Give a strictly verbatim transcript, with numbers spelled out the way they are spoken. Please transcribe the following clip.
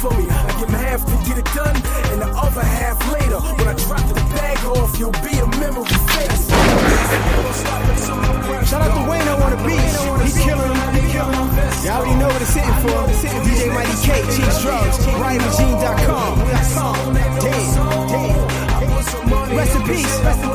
for me. I give him half to get it done, and the other half later. When I drop the bag off, you'll be a memory face. Shout out to Wayne on the beat. He killing him. He killing him. Y'all already know what it's hitting for. D J Mighty K, Cheese Drugs, Ryan Machine dot com. Damn, damn. Rest in peace. Rest in peace.